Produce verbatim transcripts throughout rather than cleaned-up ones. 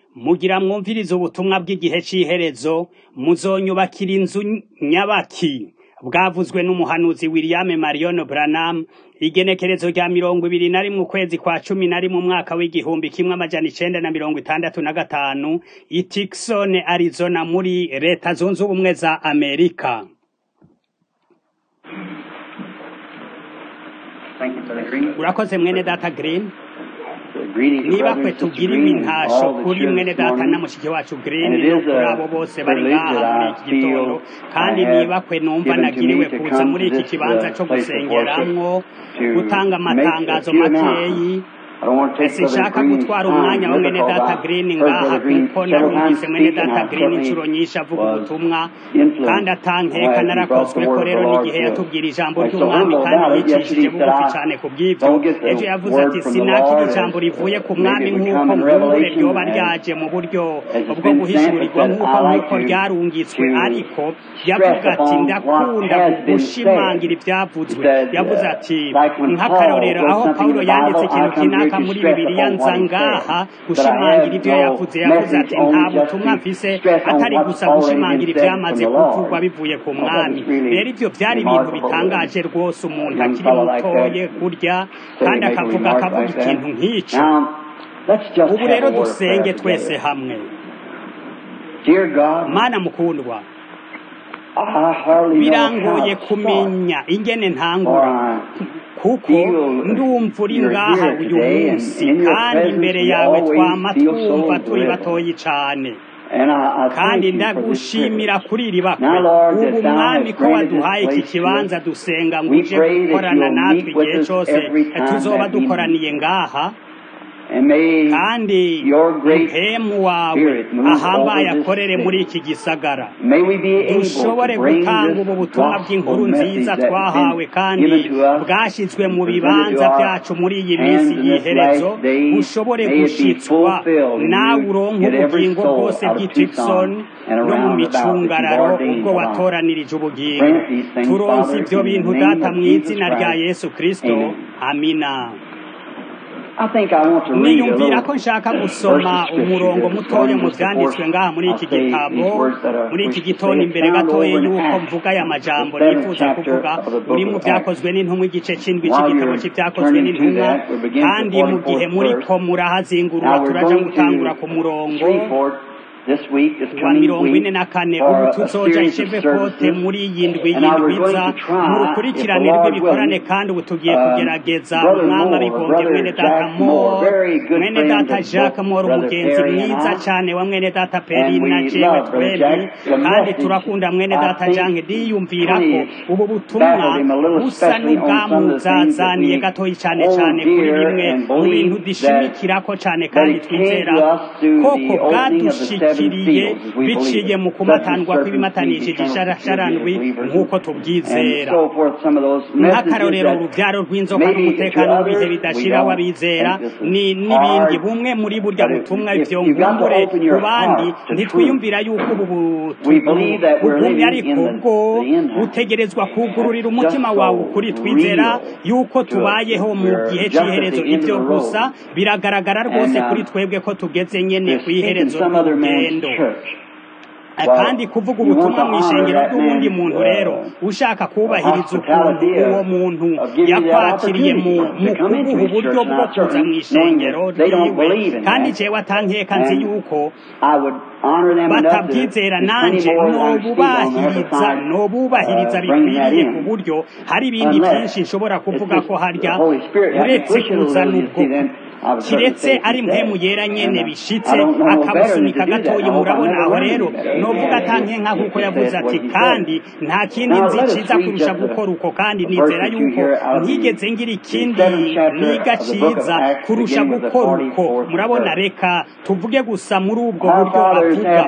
mugira mwumvirize ubutumwa bw'igihe c'iherezo, muzonyubakira inzu nyabaki, bwavuzwe n'umuhanuzi William Marion Branham, igenekerezo rya mirongo ibiri na rimwe ukwezi kwa cumi na rimwe umwaka w'igihumbi kimwe amajana icenda na mirongo itandatu na gatanu, i Tucson, Arizona muri leta zunze ubumwe za Amerika. Urakoze mwene data Green. Niba kwe tugiriwe intasho kuri mwene data na mushiki wacu Green no kuri abo bose bari ngaha muri iki gitondo, kandi niba kwe numva nagiriwe kuza muri iki kibanza co gusengeramwo gutanga amatangazo makeyi, sinshaka gutwara umwanya wa mwene data Green ngaha kuko narumvise mwene data Green incuro nyinshi avuga ubutumwa kandi atankeka narakozwe ko rero n'igihe yatubwira ijambo ry'umwami kandi yicishije bugufi cane ku bw'ivyo. Ejo yavuze ati sinakira ijambo rivuye ku mwami nk'uko mbure ryoba ryaje mu buryo bwo guhishurirwa nk'uko nk'uko ryarungitswe, ariko yavuga ati ndakunda gushimangira ivyavuzwe. Yavuze ati nk'akarorero aho Pawulo yanditse ikintu kinaka muri Bibiliya nza ngaha gushimangira ivyo yavuze. Yavuze ati nta butumwa mfise atari gusa gushimangira ivyamaze kuvugwa bivuye ku mwami. Rero ivyo vyari ibintu bitangaje rwose, umuntu akiri mutoye kurya kandi akavuga akavuga ikintu nk'ico. Ubu rero dusenge twese hamwe. Mana mukundwa, birangoye kumenya ingene ntangura kuko ndumva uri ngaha uyu munsi, kandi imbere yawe twama twumva turi batoyi cane, kandi ndagushimira kuri iri bakwe. Ubu mwami ko waduhaye iki kibanza dusenga ngo uje gukorana natwe igihe cose tuzoba dukoraniye ngaha, kandi mpemu wawe ahambaye akorere muri iki gisagara, dushobore gutanga ubu butumwa bw'inkuru nziza twahawe kandi bwashizwe mu bibanza vyacu muri iyi minsi y'iherezo, bushobore gushitswa nawe uronke ubugingo bwose bw'i Tucson no mu micungararo ubwo watoranirije ubugingo. Turonse ivyo bintu data mw'izina rya Yesu Kristo, amina. Niyumvira ko nshaka gusoma umurongo mutoya mu vyanditswe ngaha muri iki gitabo, muri iki gitondo imbere gatoye yuko mvuga aya majambo nifuza kuvuga, uri mu vyakozwe n'intumwa igice c'indwi c'igitabo c'ivyakozwe n'intumwa, kandi mu gihe muriko murahazingurura turaja gutangura ku murongo wa mirongo ine na kane. Ubu tuzoja Ishevekote muri iyi ndwi y'indwiza mu rukurikirane rw'ibikorane, kandi ubu tugiye kugerageza umwami abigombye mwene data Moore, mwene data Jacques Moore, umugenzi mwiza cane wa mwene data Peri na jewe twembi, kandi turakunda mwene data Jange. Ndiyumvira ko ubu butumwa busa n'ubwamuzazaniye gatoyi cane cane kuri bimwe mu bintu dushimikirako cane kandi twizera koko bwadushikiriye biciye mu kumatandwa kw'ibimatanishije isharasharandwi nk'uko tubwizera. Nk'akarorero uruvyaro rw'inzoka n'umutekano w'ibihe bidashira w'abizera n'ibindi. Bumwe muri burya butumwa ivyo ngumbure ku bandi ntitwiyumvira yuko ubu bugumye, ariko ubwo utegerezwa kugururira umutima wawe ukuri. Twizera yuko tubayeho mu gihe c'iherezo. Ivyo gusa biragaragara rwose kuri twebwe ko tugeze nyene kw'iherezo ry'urugendo, kandi kuvuga ubutumwa mw'ishengero ry'uwundi muntu rero ushaka kubahiriza ukuntu uwo muntu yakwakiriye mu kuguha uburyo bwo kuza mw'ishengero ryiwe, kandi jewe atankeka nzi yuko batabyizera, nanje nobubahiriza nobubahiriza bikwiriye ku buryo hari ibindi byinshi nshobora kuvuga ko harya uretse kuzana ubwo kiretse ari mpemu yera nyene bishitse akabusunika gatoyi. Murabona aho rero novuga atankenka kuko yavuze ati kandi nta kindi nzi ciza kurusha gukora uko, kandi nizera yuko ntigeze ngira ikindi niga ciza kurusha gukora uko. Murabona, reka tuvuge gusa muri ubwo buryo avuga.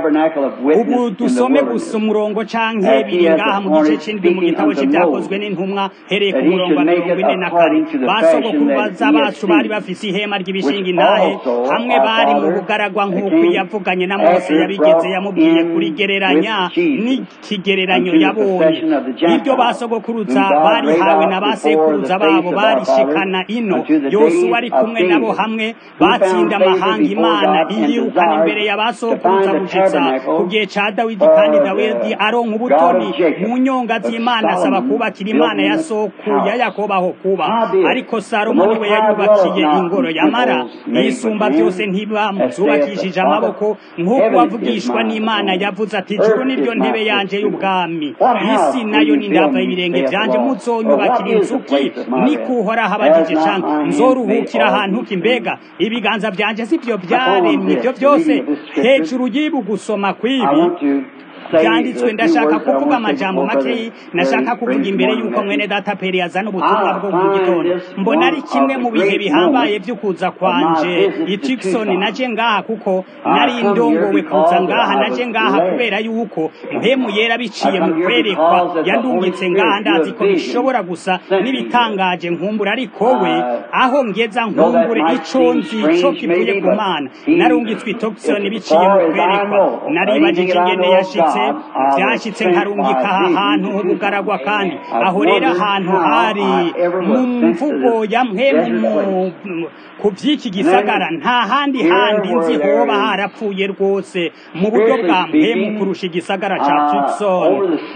Ubu dusome gusa umurongo canke biri ngaha mu gice c'indwi mu gitabo c'ivyakozwe n'intumwa hereye ku murongo wa mirongo ine na kane. Basogokuru baza bacu bari bafise bafise ihema ry'ibishinga intahe hamwe bari mu bugaragwa nk'uko yavuganye na Mose yabigeze yamubwiye kurigereranya n'ikigereranyo yabonye ibyo basogokuruza barihawe na basekuruza babo barishikana ino Yosuwa ari kumwe nabo hamwe batsinda amahanga Imana iyirukana imbere ya basokuruza gushitsa ku gihe ca Dawidi kandi Dawidi aronka ubutoni mu nyonga z'Imana asaba kubakira Imana ya soku ya Yakobo aho kuba ariko Salomo niwe yarubakiye ingoro yamara isumba byose ntibamuzubakishije amaboko nk'uko wavugishwa n'Imana yavuze ati juru niryo ntebe yanje y'ubwami isi nayo ni ndava ibirenge byanje muzonyubakira inzuki nikuhora habagije canke nzoruhukira ahantu kimbega ibiganza byanje sivyo byaremye ibyo byose hejuru yibu gusoma kwibi byanditswe ndashaka kuvuga amajambo make nashaka kuvuga imbere yuko mwene data Peri yazana ubutumwa bwo mu gitondo mbona ari kimwe mu bihe bihambaye byo kuza kwanje Itikson naje ngaha kuko nari ndongowe kuza ngaha naje ngaha kubera yuko muhemu yera biciye mu kwerekwa yandungitse ngaha ndazi ko bishobora gusa nibitangaje nkumbura ariko we aho ngeza nkumbure ico nzi ico kivuye ku Mana narungitswe Itikson biciye mu kwerekwa naribajije ingene yashitse byashitse nkarungika ahantu h'ubugaragwa kandi aho rero ahantu hari mu mvugo ya mpemu ku by'iki gisagara nta handi handi nzi hoba harapfuye rwose mu buryo bwa mpemu kurusha igisagara ca Tucson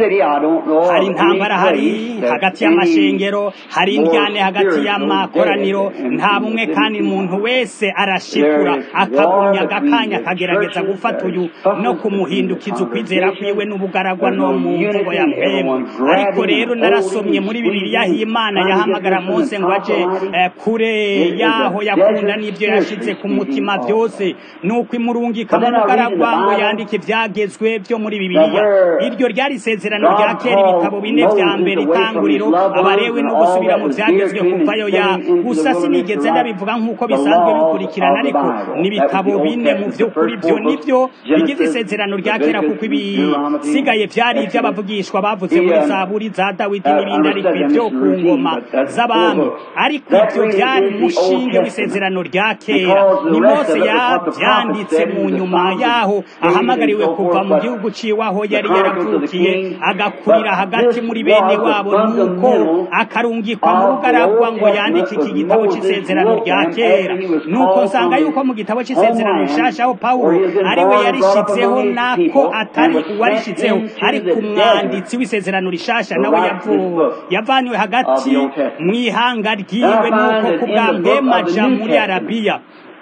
hari intambara hari hagati y'amashengero hari indyane hagati y'amakoraniro nta bumwe kandi umuntu wese arashikura akagumya agakanya akagerageza gufata uyu no kumuhindukiza ukwizera kwiwe n'ubugaragwa no mu mvugo ya mpemu ariko rero narasomye muri Bibiliya Imana yahamagara Mose ngo aje eh, kure yaho yakunda n'ibyo yashize ku mutima byose nuko imurungika mu bugaragwa ngo yandike ibyagezwe byo muri Bibiliya iryo ryari isezerano rya kera ibitabo bine vya mbere itanguriro abarewe no gusubira mu byagezwe kuvayo ya gusa sinigeze ndabivuga nk'uko bisanzwe bikurikirana ariko n'ibitabo bine mu byo kuri byo nibyo bigize isezerano rya kera kuko ibi sigaye byari iby'abavugishwa bavuze muri Zaburi za Dawidi n'ibindi ariko ibyo ku ngoma z'abami ariko ibyo byari umushinge w'isezerano rya kera ni Mose yabyanditse mu nyuma yaho ahamagariwe kuva mu gihugu ciwaho yari yaravukiye agakurira hagati muri bene wabo nuko akarungikwa mu bugaragwa ngo yandike iki gitabo c'isezerano rya kera nuko nsanga yuko mu gitabo c'isezerano rishasha aho Paulo ariwe yarishitseho nako atari uwarishitseho ariko umwanditsi w'isezerano rishasha nawe yavanywe hagati mw'ihanga ryiwe nuko kubwa mpemaja muri Arabiya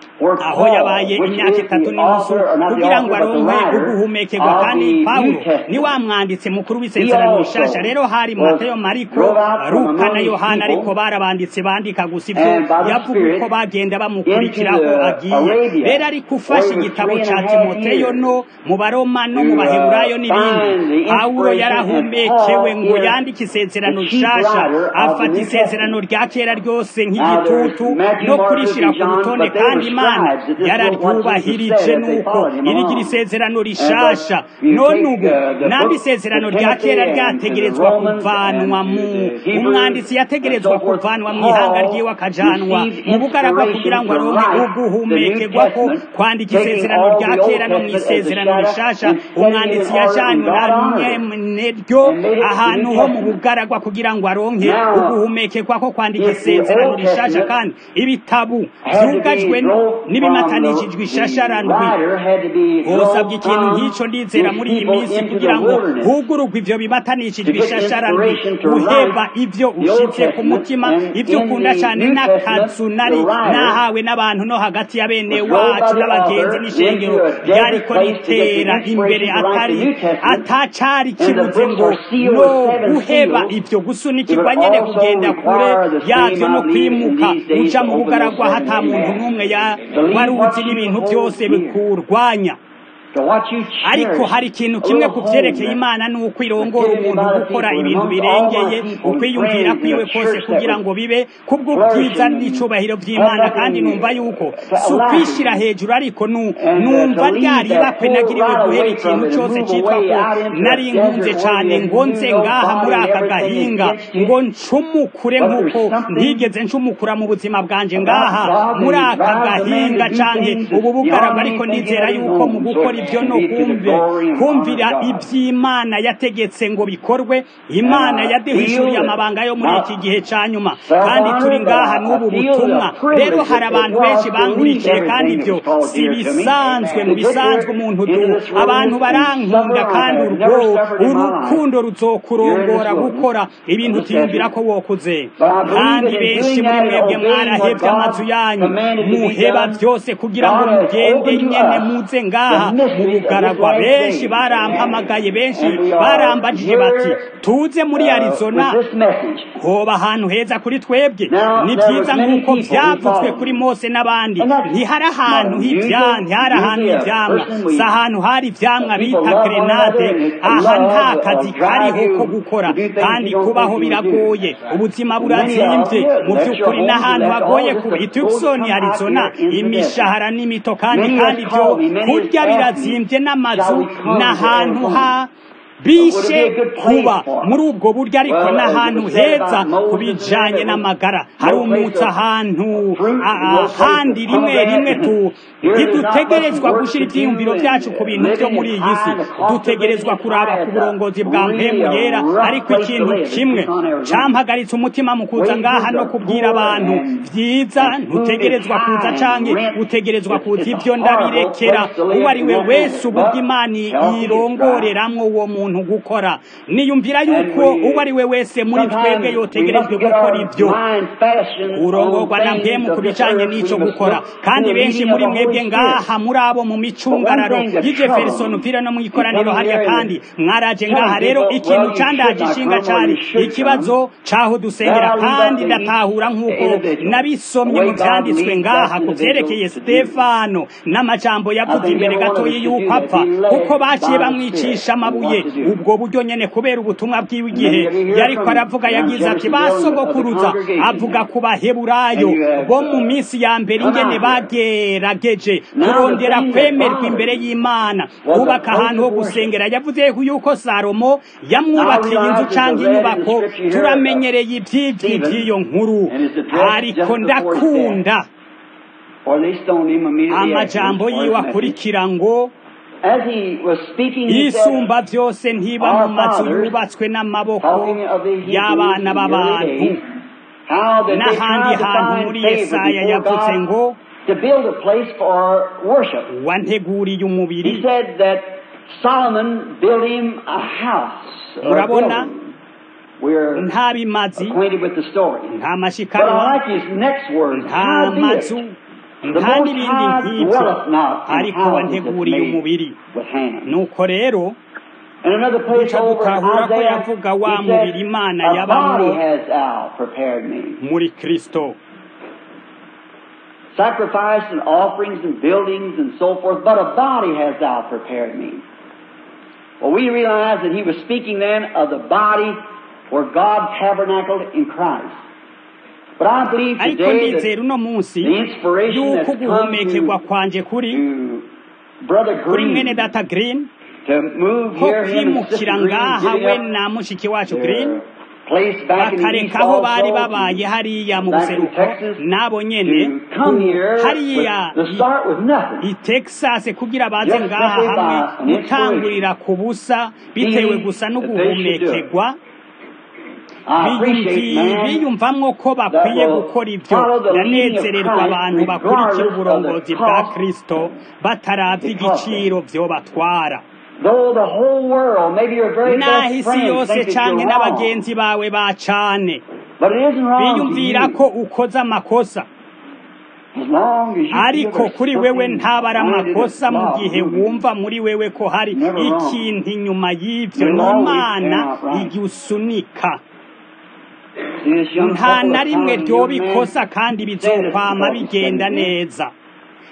aho yabaye imyaka itatu n'inusu kugira ngo aronke uguhumekerwa kandi Paulo ni wa mwanditse mukuru w'isezerano rishasha rero hari Matayo Mariko Luka na Yohana ariko barabanditse bandika gusa ibyo yavuga uko bagenda bamukurikiraho agiye rero ari kufasha igitabo ca Timoteyo no mu Baroma no mu Baheburayo n'ibindi Paulo yarahumekewe ngo yandike isezerano rishasha afata isezerano rya kera ryose nk'igitutu no kurishira ku rutonde kandi Imana yararyubahirije nuko irigira isezerano rishasha none ubu nambi isezerano rya kera ryategerezwa kuvanwa mu umwanditsi yategerezwa kuvanwa mu ihanga ryiwe akajanwa mu bugaragwa kugira ngo aronke uguhumekerwa ko kwandika isezerano rya kera no mu isezerano rishasha umwanditsi yajanwe naryo ahantu ho mu bugaragwa kugira ngo aronke uguhumekerwa ko kwandika isezerano rishasha kandi ibitabu byugajwe nibimatanishijwe ishasharandwi osabye ikintu nk'ico ndizera muri iyi minsi kugira ngo hugurugwe ivyo bimatanishijwe ishasharandwi uheba ivyo ushitse ku mutima ivyo ukunda cyane n'akazu nari nahawe n'abantu no hagati ya bene wacu n'abagenzi n'ishengero ryariko ritera imbere atari atacari kibuze ngo no guheba ivyo gusunikirwa nyene kugenda kure yavyo no kwimuka uja mu bugaragwa hata muntu n'umwe ya waruzi n'ibintu byose bikurwanya ariko hari ikintu kimwe ku byerekeye imana ni uko irongora umuntu gukora ibintu birengeye ukwiyumvira kwiwe kose kugira ngo bibe kubw'ubwiza n'icubahiro by'imana kandi numva yuko si ukwishyira hejuru ariko numva ryaribakwe nagiriwe guhera ikintu cyose cyitwa ko nari nkunze cyane ngo nze ngaha muri aka gahinga ngo ncumukure nk'uko ntigeze ncumukura mu buzima bwanjye ngaha muri aka gahinga cyane ubu bugaragwa ariko nizera yuko mu gukora ibyo no kumve kumvira iby'imana yategetse ngo bikorwe imana yaduhishuriye amabanga yo muri iki gihe cya nyuma kandi turi ngaha n'ubu butumwa rero hari abantu benshi bangurikiye kandi ibyo si bisanzwe mu bisanzwe umuntu du abantu barankunda kandi urwo urukundo ruzokurongora gukora ibintu utiyumvira ko wokuze kandi benshi muri mwebwe mwarahebye amazu yanyu muheba byose kugira ngo mugende nyene muze ngaha mu bugaragwa benshi barampamagaye benshi barambajije bati tuze muri Arizona hoba ahantu heza kuri twebwe ni byiza nk'uko byavuzwe kuri Mose n'abandi ntihari ahantu h'ivyamwa ntihari ahantu h'ivyamwa si ahantu hari ivyamwa bita grenade aha nta kazi kariho ko gukora kandi kubaho biragoye ubuzima burazimvye mu by'ukuri n'ahantu hagoye kuba i Tucson Arizona imishahara n'imito kandi kandi ibyo kurya birazimvye n'amazu n'ahantu ha bishe kuba muri ubwo buryo ariko n'ahantu heza kubijanye n'amagara hari umutsi ahantu ahandi rimwe rimwe tu ntidutegerezwa gushyira ibyiyumviro byacu ku bintu byo muri iyi si dutegerezwa kuraba ku burongozi bwa mpemu yera ariko ikintu kimwe campagaritse umutima mu kuza ngaha no kubwira abantu vyiza ntutegerezwa kuza canke utegerezwa kuza ibyo ndabirekera uwo ari we wese uburyo imana irongoreramwo uwo muntu gukora niyumvira yuko uwo ari we wese muri twebwe yotegerejwe gukora ibyo urongorwa na mpemu ku bijanye n'ico gukora kandi benshi muri mwebwe ngaha muri abo mu micungararo y'Jefferson pira no mu ikoraniro hariya kandi mwaraje ngaha rero ikintu candaje ishinga cari ikibazo caho dusengera kandi ndatahura nk'uko nabisomye mu byanditswe ngaha ku vyerekeye Stefano n'amajambo yavuze imbere gato y'uko apfa kuko baciye bamwicisha amabuye ubwo buryo nyene kubera ubutumwa bwiwe igihe yariko aravuga yagize ati basogokuruza avuga ku baheburayo bo mu minsi ya mbere ingene bagerageje kurondera kwemerwa imbere y'Imana kubaka ahantu ho gusengera yavuze yuko Salomo yamwubakiye inzu cyangwa inyubako turamenyereye iby'ivyi by'iyo nkuru ariko ndakunda amajambo yiwe akurikira ngo isumba byose ntiba mu mazu yubatswe n'amaboko y'abana b'abantu n'ahandi hantu muri Yesaya yavuze ngo wanteguriye umubiri murabona nta bimazi nta mashikanwa nta mazu nta n'ibindi nk'ibyo ariko wanteguriye umubiri nuko rero duca dutahura ko yavuga wa mubiri Imana yabamwo muri Kristo sacrifice and offerings and buildings and so forth, but a body has thou prepared me. Well, we realize that he was speaking then of the body where God tabernacled in Christ. But I believe today that the inspiration that's come to, to Brother Green to move here him and Sister Green to bakareka aho bari babaye hariya mu buseruko nabo nyene hariya i Texas kugira baze ngaha hamwe gutangurira ku busa bitewe gusa no guhumekerwa biyumvamwo ko bakwiye gukora ibyo yanezererwa abantu bakurikira uburongozi bwa Kristo bataravye igiciro vyo batwara n'ahisi yose canke n'abagenzi bawe bacane biyumvira ko ukoze amakosa ariko kuri wewe ntabara amakosa mu gihe wumva muri wewe ko hari ikintu inyuma y'ivyo n'Imana igisunika nta na rimwe ryo bikosa kandi bizokwama bigenda neza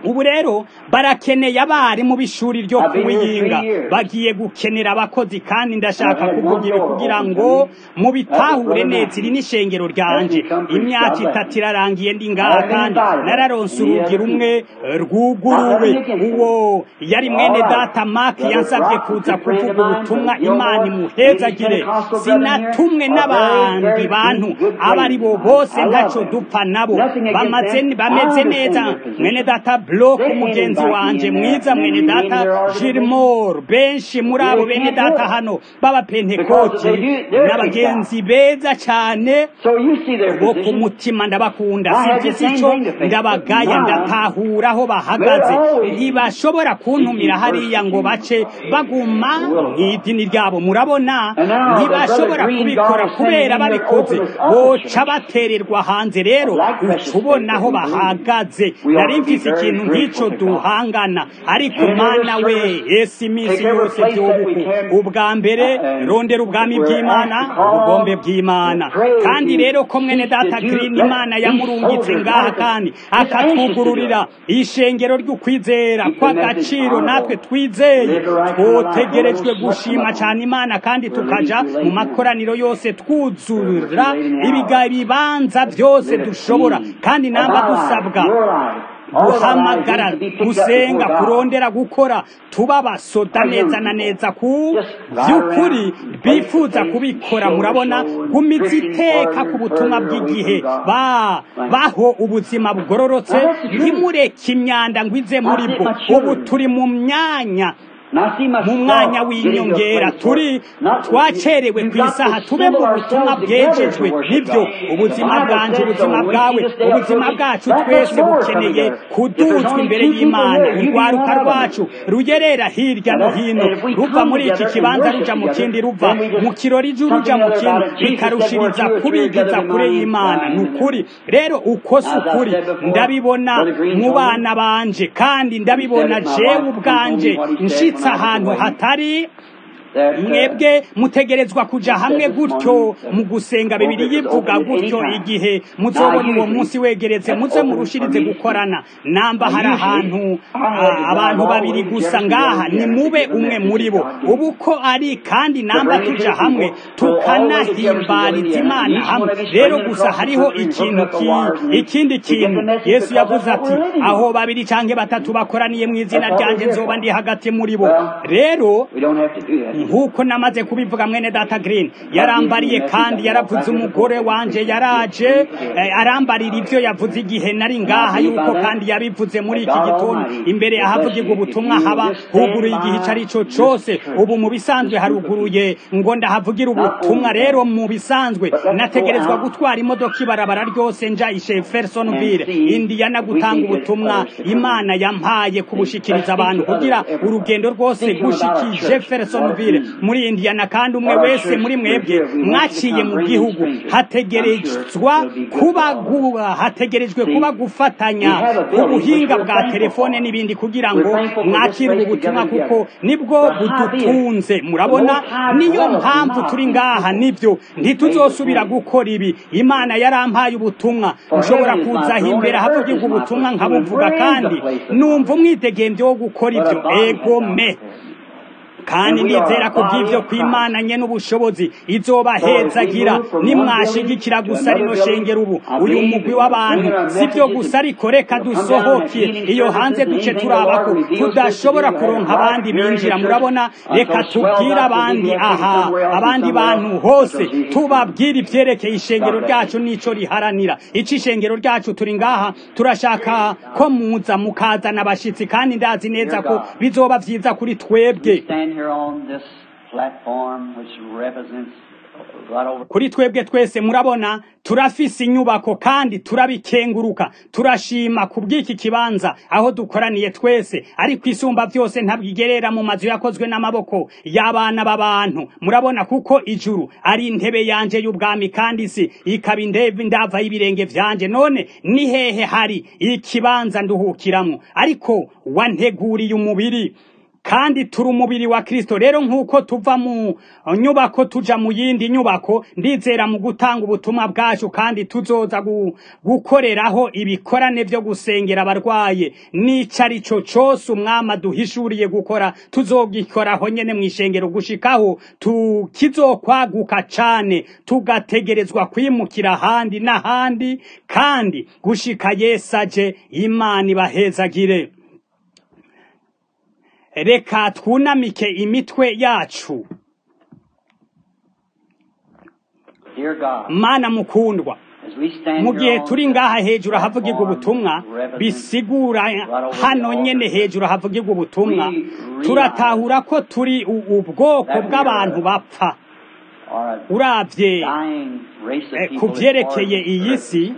ubu rero barakeneye abari mu bishuri ryo kuwiyinga bagiye gukenera abakozi kandi ndashaka kuvuga ibi kugira ngo mubitahure neza iri n'ishengero ryanje imyaka itatu irarangiye ndi ngaha kandi nararonse urugi rumwe rwuguruwe uwo yari mwene data Mark yansabye kuza kuvuga ubutumwa Imana imuhezagire sinatumwe n'abandi bantu abari bo bose ntaco dupfa nabo bamaze bameze neza mwene data Block umugenzi wanje mwiza mwene data Gilmore benshi muri abo bene data hano baba Pentecote n'abagenzi beza cyane bo ku mutima ndabakunda sivyo sico ndabagaya ndatahura aho bahagaze ntibashobora kuntumira hariya ngo bace baguma nk'idini ryabo murabona ntibashobora kubikora kubera babikoze boca batererwa hanze rero ucubona aho bahagaze nari mfise ikintu nk'ico duhangana ariko mana we ese iminsi yose by'ubuku ubwa mbere rondera ubwami bw'Imana ubugombe bw'Imana kandi rero ko mwene data Green Imana yamurungitse ngaha kandi akatwugururira ishengero ry'ukwizera kw'agaciro natwe twizeye twotegerejwe gushima cyane Imana kandi tukaja mu makoraniro yose twuzura ibibanza byose dushobora kandi namba dusabwa guhamagara gusenga kurondera gukora tuba basoda neza na neza ku by'ukuri bifuza kubikora murabona gumiza iteka ku butumwa bw'igihe ba baho ubuzima bugororotse ntimureke imyanda ngwize muri bwo ubu turi mu myanya mu mwanya w'inyongera turi twacerewe ku isaha tube mu butumwa bwejejwe nibyo ubuzima bwanje ubuzima bwawe ubuzima bwacu twese bukeneye kuduzwa imbere y'Imana urwaruka rwacu rugerera hirya no hino ruva muri iki kibanza ruja mu kindi ruva mu kirori ruja mu kindi bikarushiriza kubigiza kure y'Imana nukuri rero uko sukuri ndabibona mu bana banje kandi ndabibona jewe ubwanje nshitse ahantu hatari mwebwe mutegerezwa kuja hamwe gutyo mu gusenga bibiri yivuga gutyo igihe muzobona uwo munsi wegeretse muze murushirize gukorana namba hari ahantu abantu babiri gusa ngaha ni mube umwe muri bo ubu ko ari kandi namba tuja hamwe tukanahimbariza Imana hamwe rero gusa hariho ikintu ikindi kintu Yesu yavuze ati aho babiri canke batatu bakoraniye mu izina ryanje nzoba ndi hagati muri bo rero nkuko namaze kubivuga mwene data Green yarambariye kandi yaravuze umugore wanje yaraje eh, arambarira ivyo yavuze igihe nari ngaha yuko kandi yabivuze muri iki gitondo imbere ahavugirwa ubutumwa haba huguruye igihe cari co cose ubu mu bisanzwe haruguruye ngo ndahavugira ubutumwa rero mu bisanzwe nategerezwa gutwara imodoka ibarabara ryose nja Jeffersonville Indiana gutanga ubutumwa Imana yampaye kubushikiriza abantu kugira urugendo rwose gushiki Jeffersonville muri Indiana kandi umwe wese muri mwebwe mwaciye mu gihugu hategerezwa kuba guba hategerejwe kuba gufatanya ubuhinga bwa telefone n'ibindi kugira ngo mwakire ubutumwa kuko nibwo budutunze murabona niyo mpamvu turi ngaha nibyo ntituzosubira gukora ibi Imana yarampaye ubutumwa nshobora kuza imbere havugirwa ubutumwa nkabuvuga kandi numva umwitegembyo wo gukora ibyo ego me kandi nizera ko bw'ivyo kw'Imana nye n'ubushobozi izobahezagira nimwashigikira gusa rino shengero ubu uyu mugwi w'abantu sivyo gusa ariko reka dusohoke iyo hanze duce turabako tudashobora kuronka abandi binjira murabona reka tubwira abandi aha abandi bantu hose tubabwira ivyerekeye ishengero ryacu nico riharanira ici ishengero ryacu turi ngaha turashaka ko muza mukazana abashitsi kandi ndazi neza ko bizoba vyiza kuri twebwe here on this platform which represents kuri twebwe twese murabona turafise inyubako kandi turabikenguruka turashima kubw'iki kibanza aho dukoraniye twese ariko isumba byose ntabwigerera mu mazu yakozwe n'amaboko y'abana b'abantu murabona kuko ijuru ari intebe yanje y'ubwami kandi isi ikaba indeve ndava y'ibirenge vyanje none ni hehe hari ikibanza nduhukiramo ariko wanteguriye umubiri kandi turi umubiri wa Kristo. Rero nk'uko tuva mu nyubako tuja mu yindi nyubako, ndizera mu gutanga ubutumwa bwacu kandi tuzoza gukoreraho ibikorane vyo gusengera abarwaye n'icari co cose umwama duhishuriye gukora, tuzogikoraho nyene mw'ishengero gushikaho tukizokwaguka cane, tugategerezwa kwimukira ahandi n'ahandi, kandi gushika Yesu aje. Imana ibahezagire. Reka twunamike imitwe yacu. Mana mukundwa, mu gihe turi ngaha hejuru havugirwa ubutumwa, bisigura hano nyene hejuru havugirwa ubutumwa, turatahura ko turi ubwoko bw'abantu bapfa. Uravye ku vyerekeye iyi si,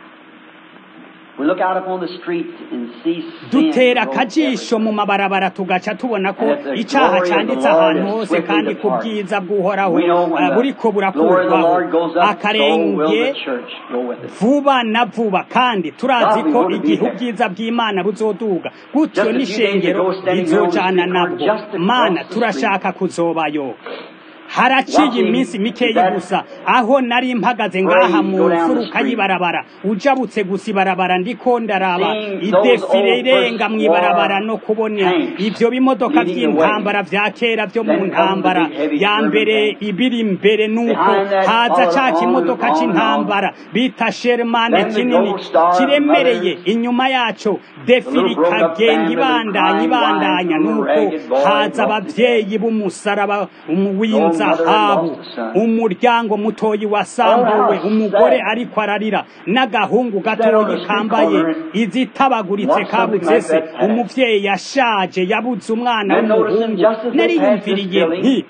dutera akajisho mu mabarabara tugaca tubona ko icaha canditse ahantu hose, kandi ku bwiza bw'uhoraho buriko burakurwaho akarenge vuba na vuba, kandi turazi ko igihe ubwiza bw'Imana buzoduga gutyo n'ishengero rizojana nabwo. Mana, turashaka kuzobayo. Haraciye iminsi mikeyi gusa aho nari mpagaze ngaha mu mfuruka y'ibarabara, ujabutse gusa ibarabara, ndiko ndaraba idefire irenga mw'ibarabara no kubona ivyo bimodoka vy'intambara vya kera vyo mu ntambara ya mbere. Ibiri imbere nuko haza ca kimodoka c'intambara bita Sherman kinini kiremereye, inyuma yaco defire ikagenda ibandanya ibandanya, nuko haza abavyeyi b'umusaraba umuwinza zahabu, umuryango mutoyi wasambuwe, umugore ariko ararira, n'agahungu gatoyi kambaye izitabaguritse kabuze se, umuvyeyi yashaje yabuze umwana w'umuhungu. Nariyumviriye nti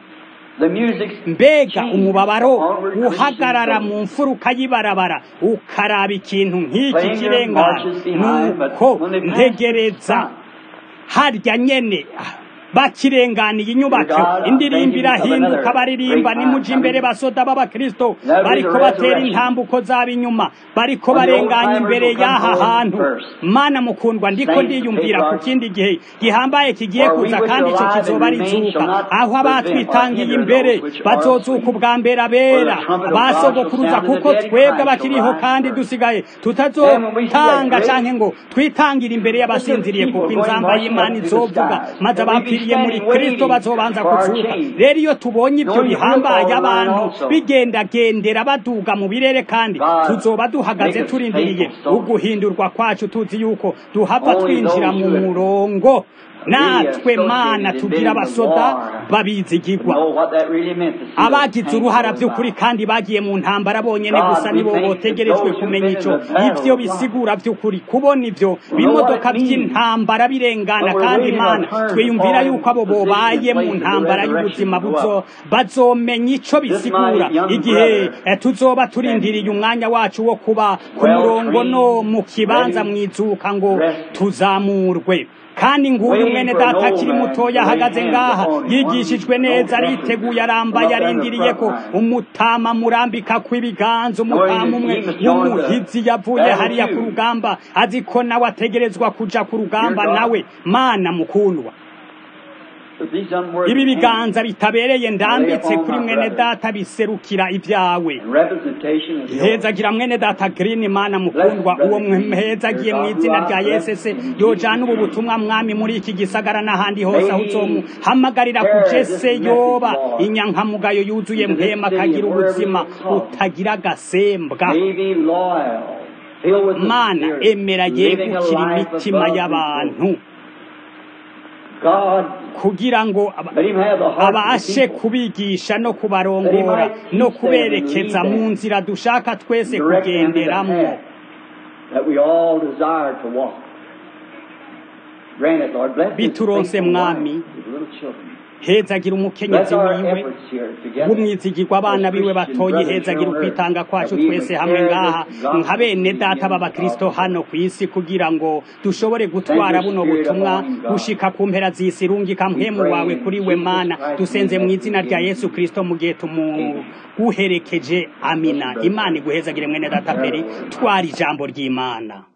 mbega umubabaro uhagarara mu mfuruka y'ibarabara ukaraba ikintu nk'iki kirengana. Nuko ntegereza harya nyene bakirenganiye inyubako, indirimbo irahinduka, baririmba nimuje imbere basoda b'Abakristo bariko batera intambuko zabo inyuma, bariko barenganya imbere y'aha hantu. Mana mukundwa, ndiko ndiyumvira ku kindi gihe gihambaye kigiye kuza, kandi ico kizoba rizuka, aho abatwitangiye imbere bazozuka ubwa mbere abera basogokuruza, kuko twebwe bakiriho kandi dusigaye tutazotanga canke ngo twitangire imbere y'abasinziriye, kuko inzamba y'Imana izovuga, maze abapfiriye muri Kristo bazobanza kuzuka. Rero iyo tubonye ibyo bihambaye abantu bigendagendera baduga mu birere, kandi tuzoba duhagaze turindiriye uguhindurwa kwacu, tuzi yuko duhava twinjira mu murongo. Natwe Mana tugira abasoda babizigirwa, abagize uruhara by'ukuri kandi bagiye mu ntambara bonyene gusa nibo botegerejwe kumenya ico ivyo bisigura by'ukuri, kubona ivyo bimodoka by'intambara birengana. Kandi Mana, twiyumvira yuko abo bobaye mu ntambara y'ubuzima buzo bazomenya ico bisigura igihe tuzoba turindiriye umwanya wacu wo kuba ku murongo no mu kibanza mwizuka ngo tuzamurwe. Kandi nguyu mwene data akiri mutoya ahagaze ngaha, yigishijwe neza, ariteguye, arambaye, arindiriye ko umutama murambika kw'ibiganza. Umutama umwe w'umuhizi yavuye hariya ku rugamba, azi ko nawe ategerezwa kuja ku rugamba nawe. Mana mukundwa, ibi biganza bitabereye ndambitse kuri mwene data biserukira ibyawe. Hezagira mwene data Green, Mana mukundwa, uwo mhezagiye mu izina rya Yesu, yojana ubu butumwa mwami muri iki gisagara n'ahandi hose aho uzomu hamagarira kujese yoba inyankamugayo yuzuye mpema, kagira ubuzima utagira gasembwa. Mana emera yegukira imitima y'abantu kugira ngo abashe kubigisha no kubarongora no kuberekeza mu nzira dushaka twese kugenderamo. Bituronse mwami, hezagira umukenyezi wiwe w'umwizigirwa, abana biwe batoye, hezagira ukwitanga kwacu twese hamwe ngaha nka bene data b'Abakristo hano ku isi, kugira ngo dushobore gutwara buno butumwa gushika ku mpera z'isi. Rungika mpemu wawe kuri we Mana, dusenze mu izina rya Yesu Kristo mu gihe tumuguherekeje. Amina. Imana iguhezagire mwene data Peri, twara ijambo ry'Imana.